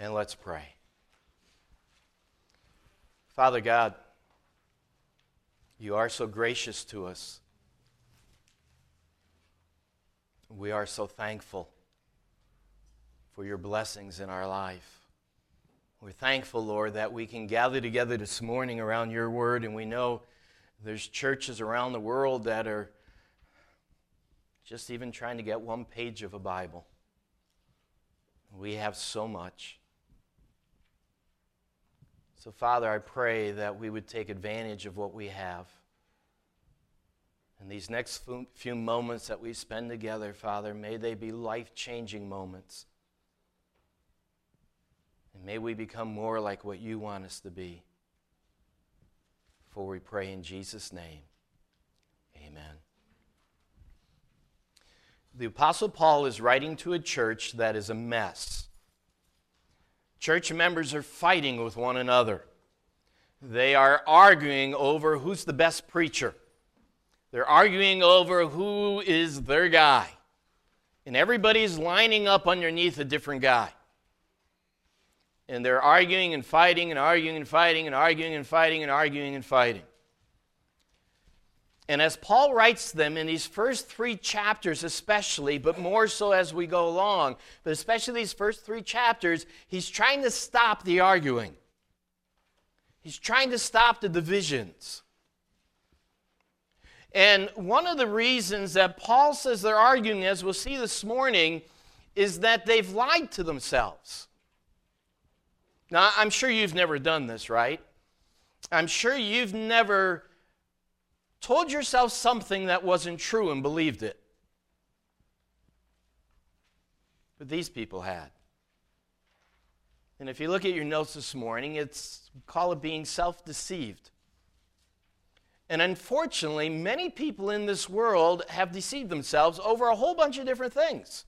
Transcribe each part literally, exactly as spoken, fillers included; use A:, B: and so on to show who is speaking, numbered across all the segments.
A: And let's pray. Father God, you are so gracious to us. We are so thankful for your blessings in our life. We're thankful, Lord, that we can gather together this morning around your word, and we know there's churches around the world that are just even trying to get one page of a Bible. We have so much. So, Father, I pray that we would take advantage of what we have. And these next few moments that we spend together, Father, may they be life-changing moments. And may we become more like what you want us to be. For we pray in Jesus' name. Amen. The Apostle Paul is writing to a church that is a mess. Church members are fighting with one another. They are arguing over who's the best preacher. They're arguing over who is their guy. And everybody's lining up underneath a different guy. And they're arguing and fighting and arguing and fighting and arguing and fighting and arguing and fighting. And as Paul writes them in these first three chapters especially, but more so as we go along, but especially these first three chapters, he's trying to stop the arguing. He's trying to stop the divisions. And one of the reasons that Paul says they're arguing, as we'll see this morning, is that they've lied to themselves. Now, I'm sure you've never done this, right? I'm sure you've never told yourself something that wasn't true and believed it. But these people had. And if you look at your notes this morning, it's call it being self-deceived. And unfortunately, many people in this world have deceived themselves over a whole bunch of different things.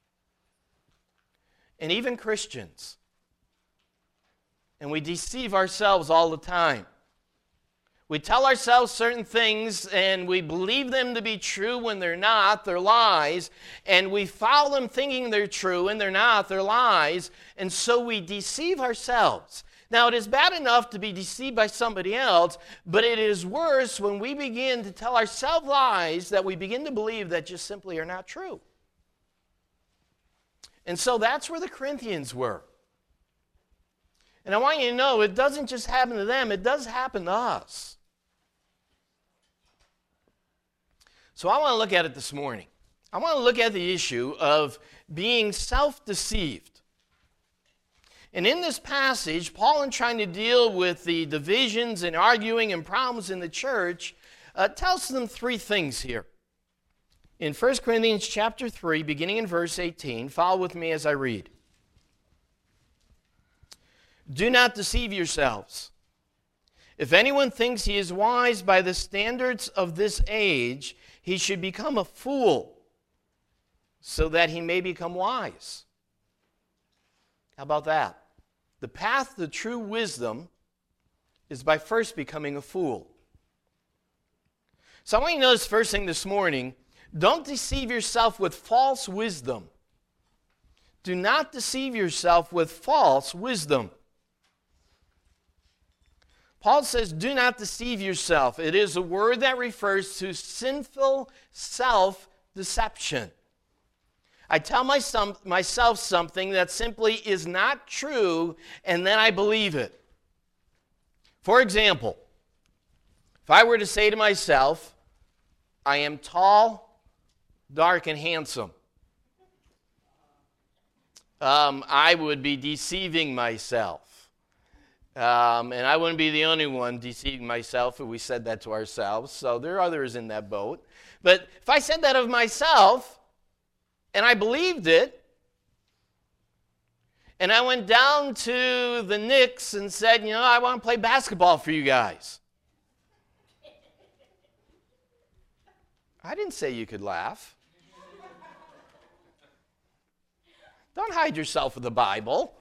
A: And even Christians. And we deceive ourselves all the time. We tell ourselves certain things and we believe them to be true when they're not, they're lies. And we follow them thinking they're true and they're not, they're lies. And so we deceive ourselves. Now, it is bad enough to be deceived by somebody else, but it is worse when we begin to tell ourselves lies that we begin to believe that just simply are not true. And so that's where the Corinthians were. And I want you to know, it doesn't just happen to them, it does happen to us. So I want to look at it this morning. I want to look at the issue of being self-deceived. And in this passage, Paul, in trying to deal with the divisions and arguing and problems in the church, uh, tells them three things here. In First Corinthians chapter three, beginning in verse eighteen, follow with me as I read. Do not deceive yourselves. If anyone thinks he is wise by the standards of this age, he should become a fool, so that he may become wise. How about that? The path to true wisdom is by first becoming a fool. So I want you to notice first thing this morning, don't deceive yourself with false wisdom. Do not deceive yourself with false wisdom. Paul says, do not deceive yourself. It is a word that refers to sinful self-deception. I tell myself, myself something that simply is not true, and then I believe it. For example, if I were to say to myself, I am tall, dark, and handsome, um, I would be deceiving myself. Um, and I wouldn't be the only one deceiving myself if we said that to ourselves. So there are others in that boat. But if I said that of myself, and I believed it, and I went down to the Knicks and said, you know, I want to play basketball for you guys. I didn't say you could laugh. Don't hide yourself with the Bible.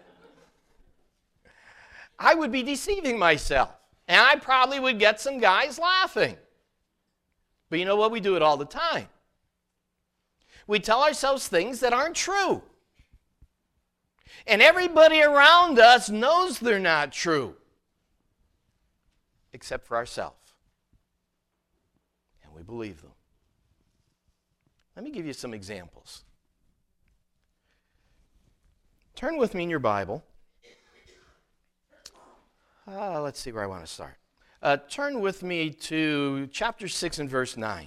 A: I would be deceiving myself. And I probably would get some guys laughing. But you know what? We do it all the time. We tell ourselves things that aren't true. And everybody around us knows they're not true, except for ourselves. And we believe them. Let me give you some examples. Turn with me in your Bible. Uh, let's see where I want to start. Uh, turn with me to chapter six and verse nine.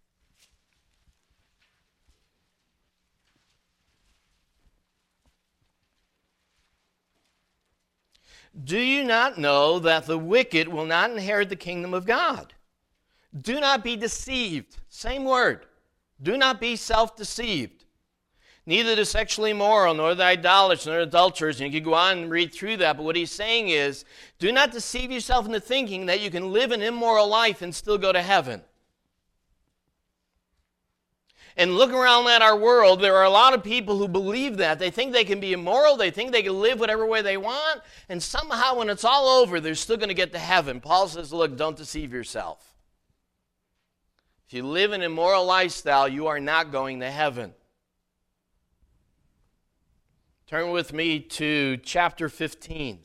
A: Do you not know that the wicked will not inherit the kingdom of God? Do not be deceived. Same word. Do not be self-deceived. Neither the sexually immoral, nor the idolaters, nor the adulterers. And you can go on and read through that, but what he's saying is, do not deceive yourself into thinking that you can live an immoral life and still go to heaven. And look around at our world, there are a lot of people who believe that. They think they can be immoral, they think they can live whatever way they want, and somehow when it's all over, they're still going to get to heaven. Paul says, look, don't deceive yourself. If you live an immoral lifestyle, you are not going to heaven. Turn with me to chapter fifteen.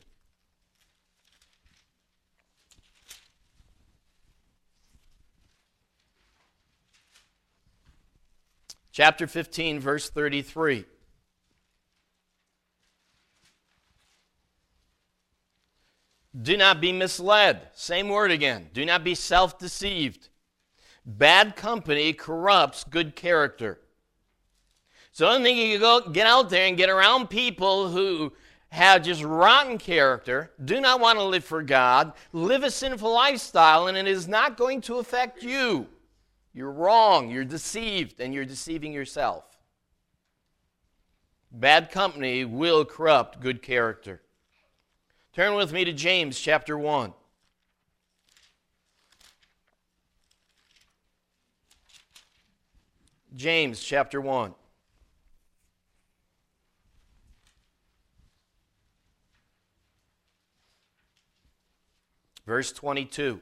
A: Chapter fifteen, verse thirty-three. Do not be misled. Same word again. Do not be self-deceived. Bad company corrupts good character. So I don't think you can go get out there and get around people who have just rotten character, do not want to live for God, live a sinful lifestyle, and it is not going to affect you. You're wrong, you're deceived, and you're deceiving yourself. Bad company will corrupt good character. Turn with me to James chapter one. James chapter one. Verse twenty-two.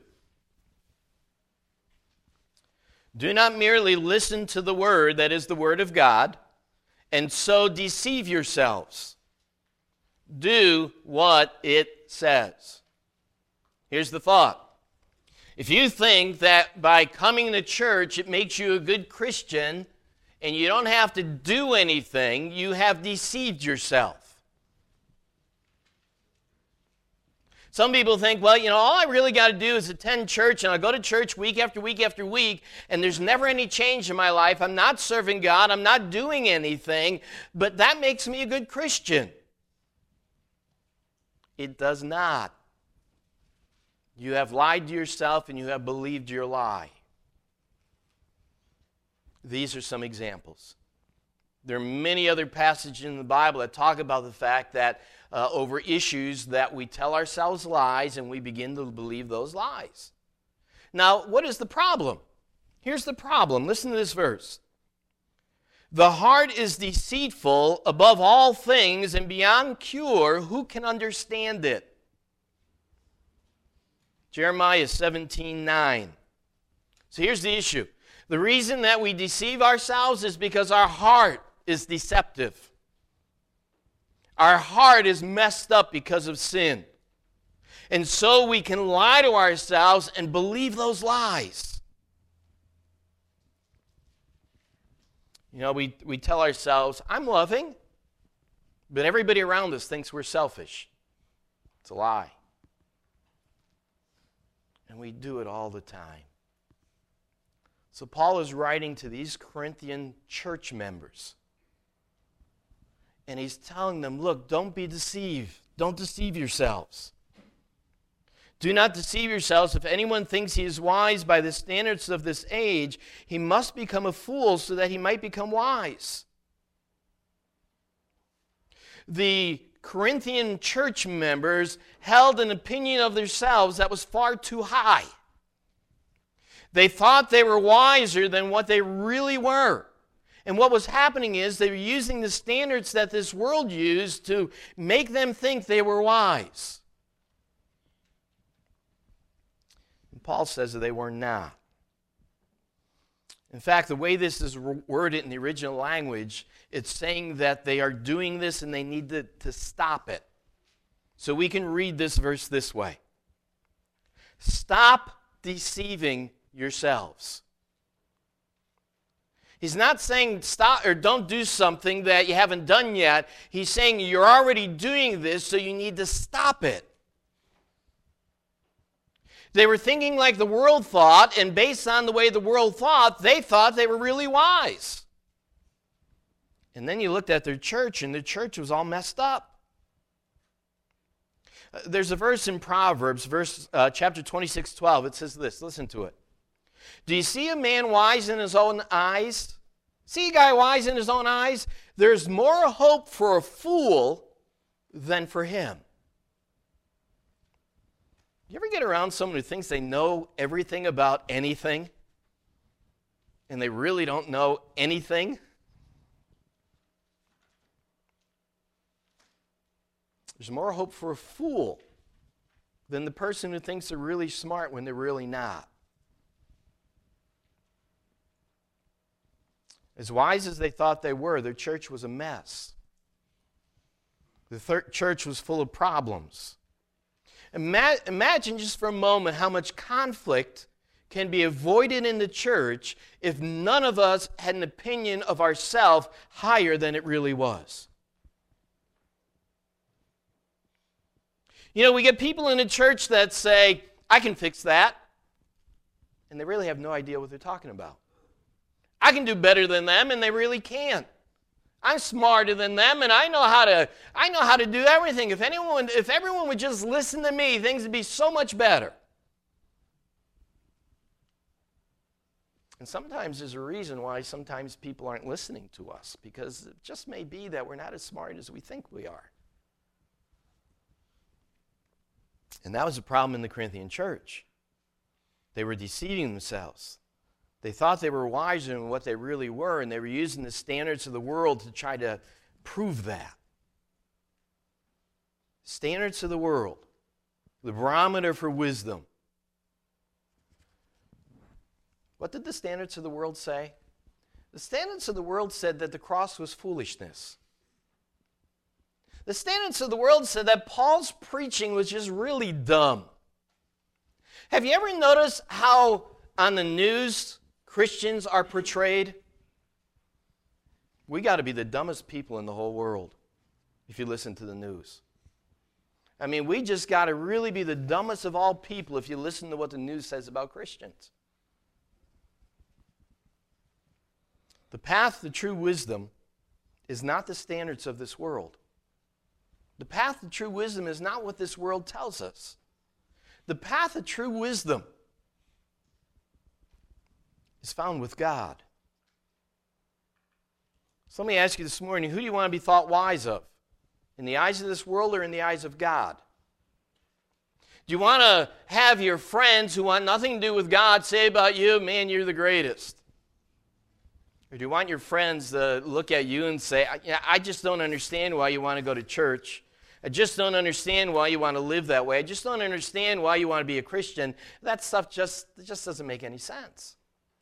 A: Do not merely listen to the word, that is the word of God, and so deceive yourselves. Do what it says. Here's the thought. If you think that by coming to church it makes you a good Christian and you don't have to do anything, you have deceived yourself. Some people think, well, you know, all I really got to do is attend church, and I'll go to church week after week after week, and there's never any change in my life. I'm not serving God. I'm not doing anything, but that makes me a good Christian. It does not. You have lied to yourself, and you have believed your lie. These are some examples. There are many other passages in the Bible that talk about the fact that Uh, over issues that we tell ourselves lies and we begin to believe those lies. Now, what is the problem? Here's the problem. Listen to this verse. The heart is deceitful above all things and beyond cure. Who can understand it? Jeremiah seventeen nine. So here's the issue. The reason that we deceive ourselves is because our heart is deceptive. Our heart is messed up because of sin. And so we can lie to ourselves and believe those lies. You know, we, we tell ourselves, I'm loving, but everybody around us thinks we're selfish. It's a lie. And we do it all the time. So Paul is writing to these Corinthian church members. And he's telling them, look, don't be deceived. Don't deceive yourselves. Do not deceive yourselves. If anyone thinks he is wise by the standards of this age, he must become a fool so that he might become wise. The Corinthian church members held an opinion of themselves that was far too high. They thought they were wiser than what they really were. And what was happening is they were using the standards that this world used to make them think they were wise. And Paul says that they were not. In fact, the way this is worded in the original language, it's saying that they are doing this and they need to, to stop it. So we can read this verse this way. Stop deceiving yourselves. He's not saying stop or don't do something that you haven't done yet. He's saying you're already doing this, so you need to stop it. They were thinking like the world thought, and based on the way the world thought, they thought they were really wise. And then you looked at their church, and the church was all messed up. Uh, there's a verse in Proverbs, verse uh, chapter twenty-six, twelve. It says this. Listen to it. Do you see a man wise in his own eyes? See a guy wise in his own eyes? There's more hope for a fool than for him. You ever get around someone who thinks they know everything about anything and they really don't know anything? There's more hope for a fool than the person who thinks they're really smart when they're really not. As wise as they thought they were, their church was a mess. The third church was full of problems. Ima- imagine just for a moment how much conflict can be avoided in the church if none of us had an opinion of ourselves higher than it really was. You know, we get people in the church that say, I can fix that. And they really have no idea what they're talking about. I can do better than them, and they really can't. I'm smarter than them, and I know how to I know how to do everything. If anyone if everyone would just listen to me, things would be so much better. And sometimes there's a reason why sometimes people aren't listening to us, because it just may be that we're not as smart as we think we are. And that was a problem in the Corinthian church. They were deceiving themselves. They thought they were wiser than what they really were, and they were using the standards of the world to try to prove that. Standards of the world, the barometer for wisdom. What did the standards of the world say? The standards of the world said that the cross was foolishness. The standards of the world said that Paul's preaching was just really dumb. Have you ever noticed how on the news Christians are portrayed? We got to be the dumbest people in the whole world if you listen to the news. I mean, we just got to really be the dumbest of all people if you listen to what the news says about Christians. The path to true wisdom is not the standards of this world. The path to true wisdom is not what this world tells us. The path of true wisdom is found with God. So let me ask you this morning, who do you want to be thought wise of? In the eyes of this world or in the eyes of God? Do you want to have your friends who want nothing to do with God say about you, man, you're the greatest? Or do you want your friends to look at you and say, I, I just don't understand why you want to go to church. I just don't understand why you want to live that way. I just don't understand why you want to be a Christian. That stuff just, just doesn't make any sense.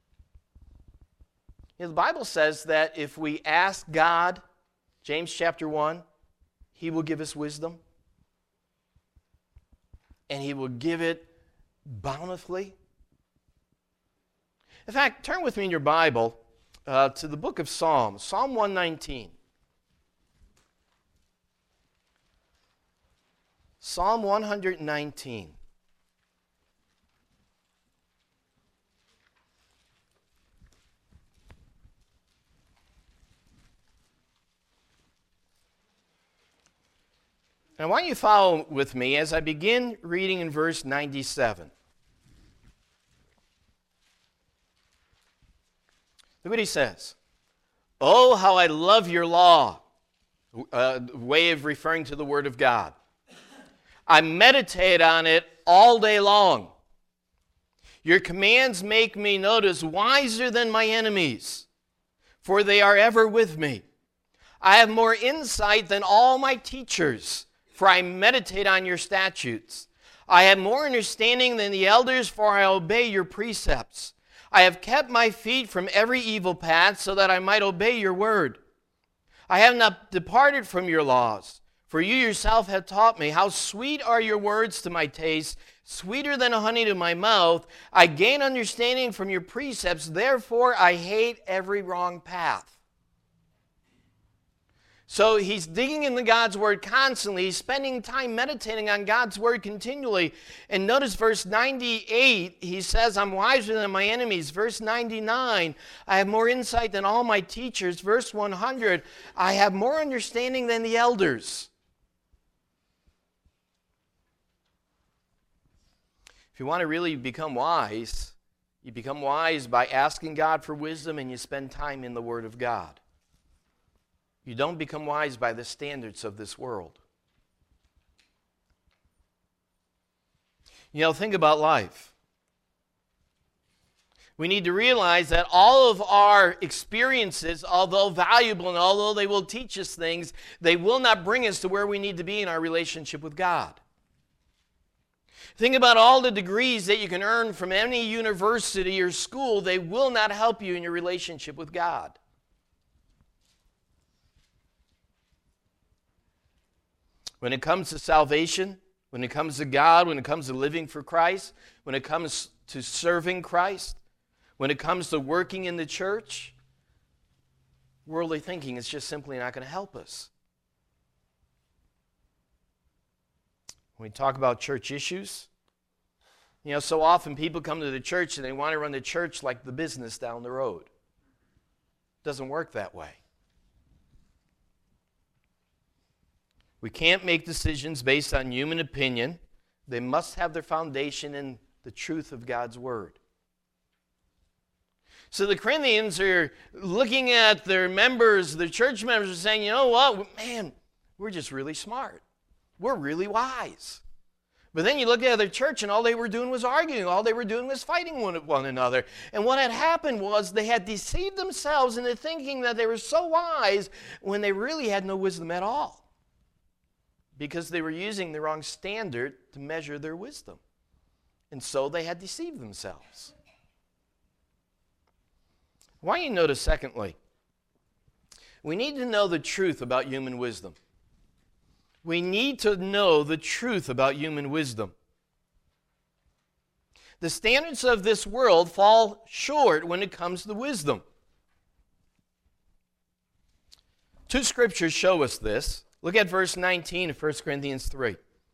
A: You know, the Bible says that if we ask God, James chapter one, He will give us wisdom. And He will give it bountifully. In fact, turn with me in your Bible uh, to the book of Psalms, Psalm one nineteen. Psalm one nineteen. And I want you to follow with me as I begin reading in verse ninety-seven. Look what he says. Oh, how I love your law. A way of referring to the Word of God. I meditate on it all day long. Your commands make me notice wiser than my enemies, for they are ever with me. I have more insight than all my teachers, for I meditate on your statutes. I have more understanding than the elders, for I obey your precepts. I have kept my feet from every evil path so that I might obey your word. I have not departed from your laws, for you yourself have taught me. How sweet are your words to my taste, sweeter than honey to my mouth. I gain understanding from your precepts, therefore I hate every wrong path. So he's digging into God's word constantly. He's spending time meditating on God's word continually. And notice verse ninety-eight, he says, I'm wiser than my enemies. Verse ninety-nine, I have more insight than all my teachers. Verse one hundred, I have more understanding than the elders. If you want to really become wise, you become wise by asking God for wisdom and you spend time in the Word of God. You don't become wise by the standards of this world. You know, think about life. We need to realize that all of our experiences, although valuable and although they will teach us things, they will not bring us to where we need to be in our relationship with God. Think about all the degrees that you can earn from any university or school. They will not help you in your relationship with God. When it comes to salvation, when it comes to God, when it comes to living for Christ, when it comes to serving Christ, when it comes to working in the church, worldly thinking is just simply not going to help us. When we talk about church issues, you know, so often people come to the church and they want to run the church like the business down the road. It doesn't work that way. We can't make decisions based on human opinion. They must have their foundation in the truth of God's Word. So the Corinthians are looking at their members, their church members, and saying, you know what, man, we're just really smart. We're really wise. But then you look at their church and all they were doing was arguing. All they were doing was fighting one, one another. And what had happened was they had deceived themselves into thinking that they were so wise when they really had no wisdom at all. Because they were using the wrong standard to measure their wisdom. And so they had deceived themselves. Why you notice, secondly, we need to know the truth about human wisdom. We need to know the truth about human wisdom. The standards of this world fall short when it comes to wisdom. Two scriptures show us this. Look at verse nineteen of First Corinthians three.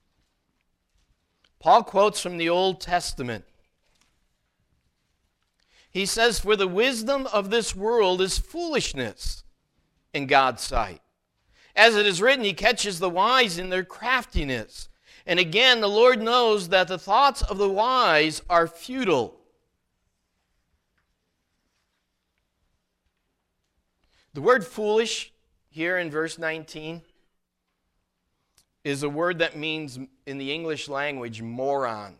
A: Paul quotes from the Old Testament. He says, for the wisdom of this world is foolishness in God's sight. As it is written, he catches the wise in their craftiness. And again, the Lord knows that the thoughts of the wise are futile. The word foolish here in verse nineteen is a word that means, in the English language, moron.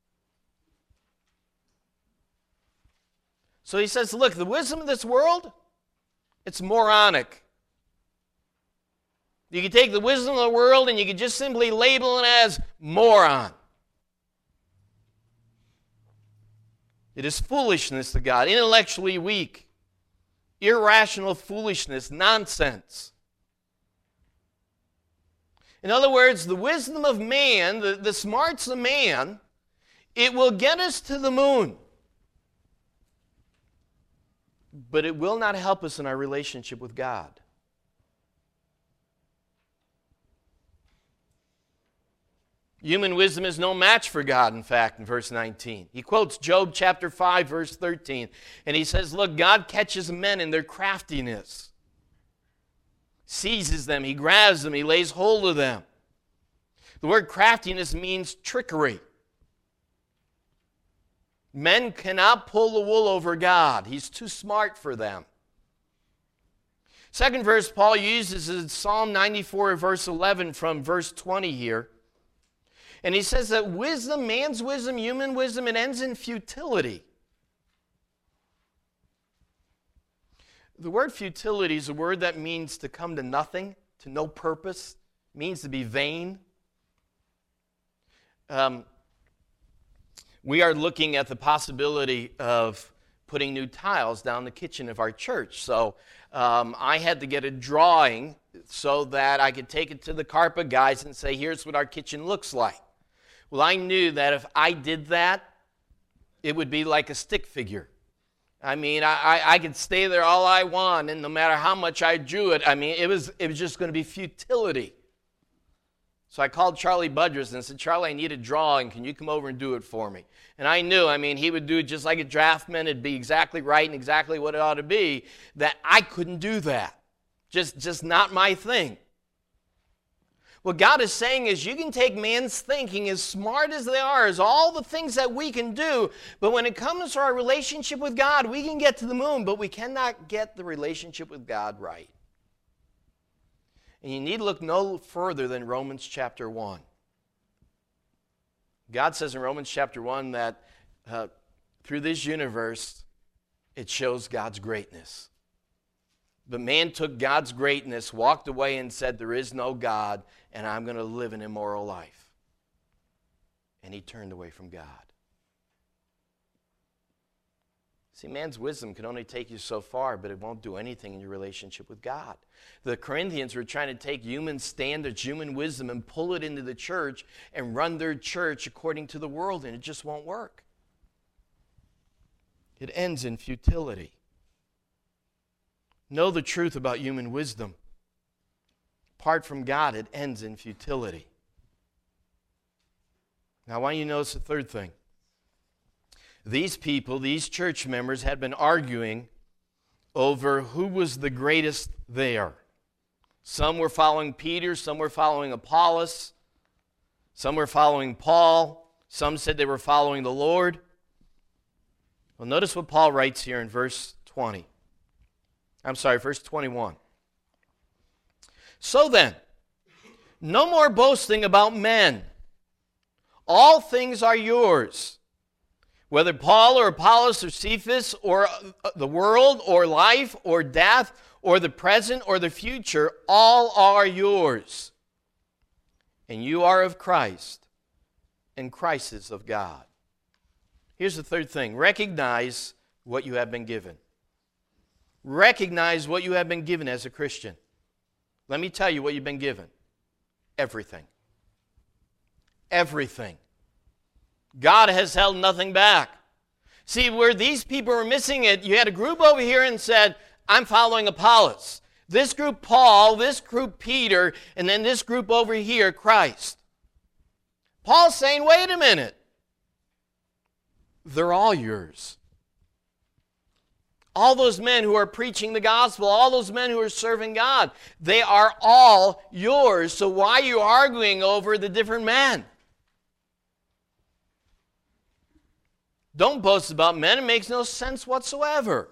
A: So he says, look, the wisdom of this world, it's moronic. You can take the wisdom of the world and you can just simply label it as moron. It is foolishness to God, intellectually weak, irrational foolishness, nonsense. In other words, the wisdom of man, the, the smarts of man, it will get us to the moon. But it will not help us in our relationship with God. Human wisdom is no match for God, in fact, in verse nineteen. He quotes Job chapter five, verse thirteen, and he says, look, God catches men in their craftiness. Seizes them, he grabs them, he lays hold of them. The word craftiness means trickery. Men cannot pull the wool over God. He's too smart for them. Second verse Paul uses is Psalm ninety-four, verse eleven, from verse twenty here. And he says that wisdom, man's wisdom, human wisdom, it ends in futility. The word futility is a word that means to come to nothing, to no purpose, means to be vain. Um, we are looking at the possibility of putting new tiles down the kitchen of our church. So um, I had to get a drawing so that I could take it to the carpet guys and say, here's what our kitchen looks like. Well, I knew that if I did that, it would be like a stick figure. I mean, I, I, I could stay there all I want, and no matter how much I drew it, I mean, it was, it was just going to be futility. So I called Charlie Budrus and said, Charlie, I need a drawing. Can you come over and do it for me? And I knew, I mean, he would do it just like a draftman. It'd be exactly right and exactly what it ought to be, that I couldn't do that. Just, just not my thing. What God is saying is you can take man's thinking, as smart as they are, as all the things that we can do, but when it comes to our relationship with God, we can get to the moon, but we cannot get the relationship with God right. And you need to look no further than Romans chapter one. God says in Romans chapter one that uh, through this universe, it shows God's greatness. But man took God's greatness, walked away and said, there is no God, and I'm going to live an immoral life. And he turned away from God. See, man's wisdom can only take you so far, but it won't do anything in your relationship with God. The Corinthians were trying to take human standards, human wisdom, and pull it into the church and run their church according to the world, and it just won't work. It ends in futility. Know the truth about human wisdom. Apart from God, it ends in futility. Now, why don't you notice the third thing? These people, these church members, had been arguing over who was the greatest there. Some were following Peter, some were following Apollos, some were following Paul, some said they were following the Lord. Well, notice what Paul writes here in verse twenty. I'm sorry, verse twenty-one. So then, no more boasting about men. All things are yours. Whether Paul or Apollos or Cephas or the world or life or death or the present or the future, all are yours. And you are of Christ, and Christ is of God. Here's the third thing. Recognize what you have been given. Recognize what you have been given as a Christian. Let me tell you what you've been given. Everything. Everything. God has held nothing back. See, where these people were missing it, you had a group over here and said, I'm following Apollos. This group, Paul. This group, Peter. And then this group over here, Christ. Paul's saying, wait a minute. They're all yours. All those men who are preaching the gospel, all those men who are serving God, they are all yours. So why are you arguing over the different men? Don't boast about men. It makes no sense whatsoever.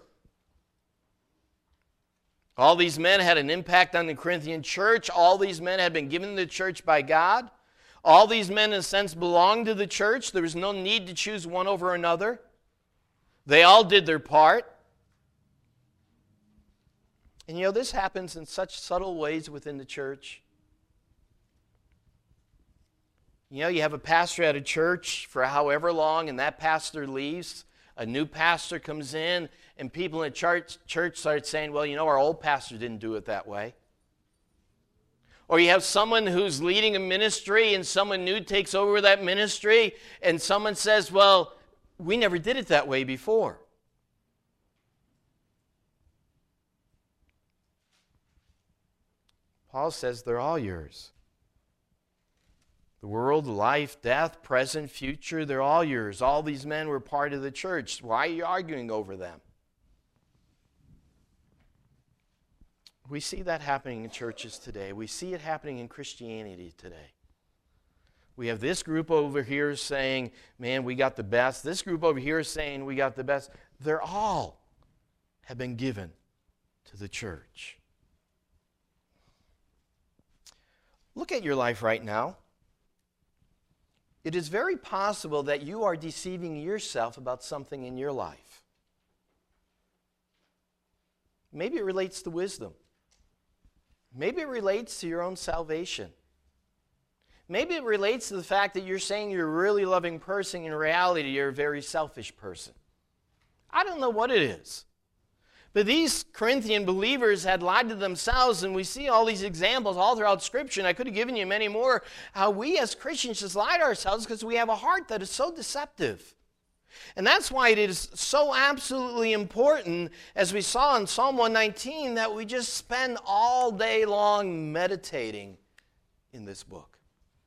A: All these men had an impact on the Corinthian church. All these men had been given to the church by God. All these men, in a sense, belonged to the church. There was no need to choose one over another. They all did their part. And you know, this happens in such subtle ways within the church. You know, you have a pastor at a church for however long, and that pastor leaves. A new pastor comes in, and people in the church, church start saying, well, you know, our old pastor didn't do it that way. Or you have someone who's leading a ministry, and someone new takes over that ministry, and someone says, well, we never did it that way before. Paul says they're all yours. The world, life, death, present, future, they're all yours. All these men were part of the church. Why are you arguing over them? We see that happening in churches today. We see it happening in Christianity today. We have this group over here saying, man, we got the best. This group over here saying we got the best. They're all have been given to the church. Look at your life right now. It is very possible that you are deceiving yourself about something in your life. Maybe it relates to wisdom. Maybe it relates to your own salvation. Maybe it relates to the fact that you're saying you're a really loving person. In reality, you're a very selfish person. I don't know what it is. But these Corinthian believers had lied to themselves, and we see all these examples all throughout Scripture, and I could have given you many more, how we as Christians just lie to ourselves because we have a heart that is so deceptive. And that's why it is so absolutely important, as we saw in Psalm one nineteen, that we just spend all day long meditating in this book.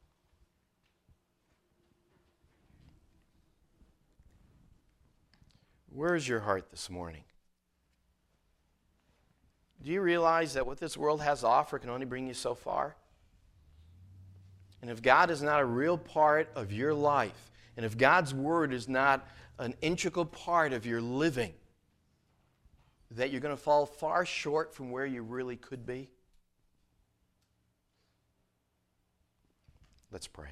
A: Where is your heart this morning? Do you realize that what this world has to offer can only bring you so far? And if God is not a real part of your life, and if God's Word is not an integral part of your living, that you're going to fall far short from where you really could be? Let's pray.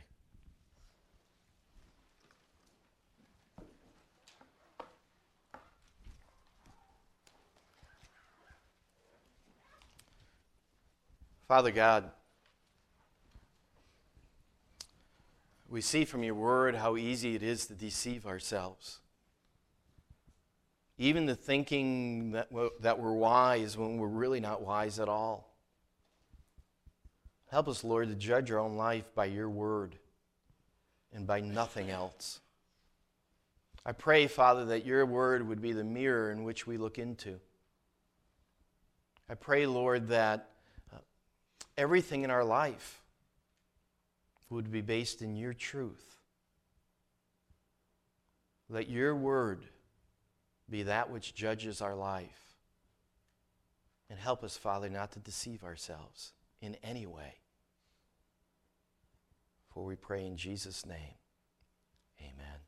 A: Father God, we see from your word how easy it is to deceive ourselves. Even the thinking that we're, that we're wise when we're really not wise at all. Help us, Lord, to judge our own life by your word and by nothing else. I pray, Father, that your word would be the mirror in which we look into. I pray, Lord, that everything in our life would be based in your truth. Let your word be that which judges our life. And help us, Father, not to deceive ourselves in any way. For we pray in Jesus' name, amen.